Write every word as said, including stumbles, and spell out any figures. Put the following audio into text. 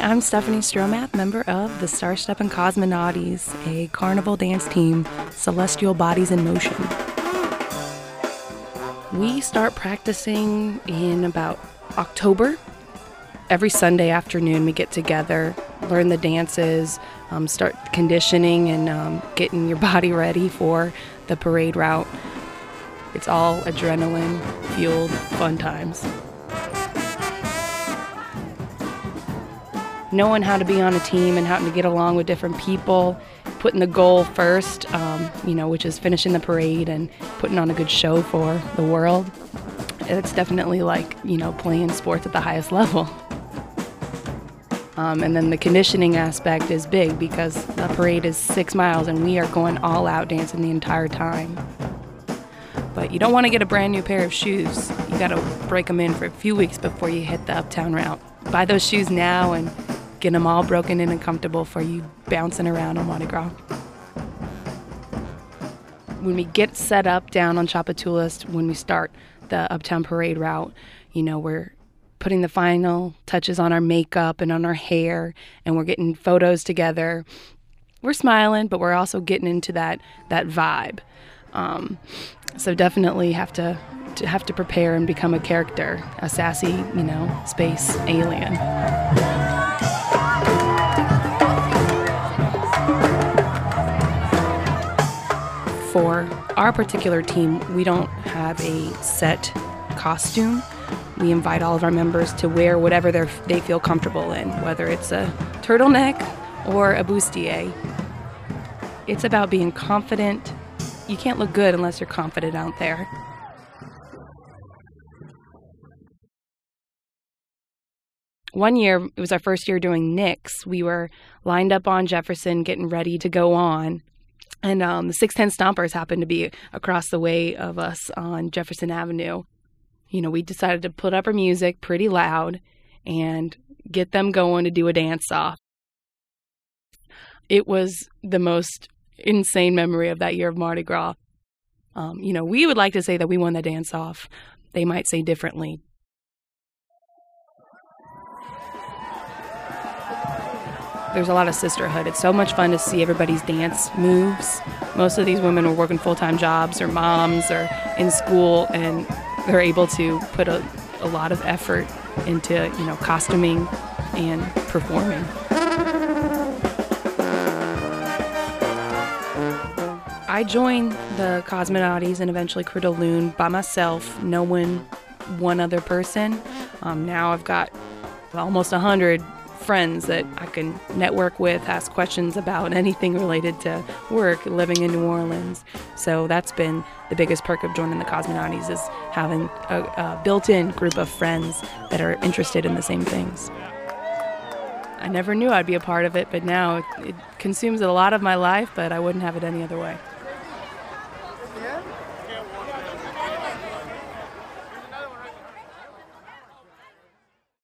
I'm Stephanie Stromath, member of the Starstep and Cosmonauties, a carnival dance team, Celestial Bodies in Motion. We start practicing in about October. Every Sunday afternoon we get together, learn the dances, um, start conditioning and um, getting your body ready for the parade route. It's all adrenaline-fueled fun times. Knowing how to be on a team and how to get along with different people, putting the goal first, um, you know, which is finishing the parade and putting on a good show for the world. It's definitely like, you know, playing sports at the highest level. Um, and then the conditioning aspect is big because the parade is six miles and we are going all out dancing the entire time. But you don't want to get a brand new pair of shoes. You got to break them in for a few weeks before you hit the uptown route. Buy those shoes now and get them all broken in and comfortable for you bouncing around on Mardi Gras. When we get set up down on Tchoupitoulas, when we start the Uptown Parade route, you know, we're putting the final touches on our makeup and on our hair, and we're getting photos together. We're smiling, but we're also getting into that that vibe. Um, so definitely have to, to have to prepare and become a character, a sassy, you know, space alien. For our particular team, we don't have a set costume. We invite all of our members to wear whatever they feel comfortable in, whether it's a turtleneck or a bustier. It's about being confident. You can't look good unless you're confident out there. One year, it was our first year doing N I X. We were lined up on Jefferson, getting ready to go on. And um, the six ten Stompers happened to be across the way of us on Jefferson Avenue. You know, we decided to put up our music pretty loud and get them going to do a dance-off. It was the most insane memory of that year of Mardi Gras. Um, you know, we would like to say that we won the dance-off. They might say differently. There's a lot of sisterhood. It's so much fun to see everybody's dance moves. Most of these women are working full-time jobs or moms or in school, and they're able to put a, a lot of effort into, you know, costuming and performing. I joined the Cosmonauties and eventually Crit de Lune by myself, knowing one other person. Um, now I've got almost a hundred friends that I can network with, ask questions about anything related to work, living in New Orleans. So that's been the biggest perk of joining the Cosmonauties, is having a, a built-in group of friends that are interested in the same things. I never knew I'd be a part of it, but now it, it consumes a lot of my life, but I wouldn't have it any other way.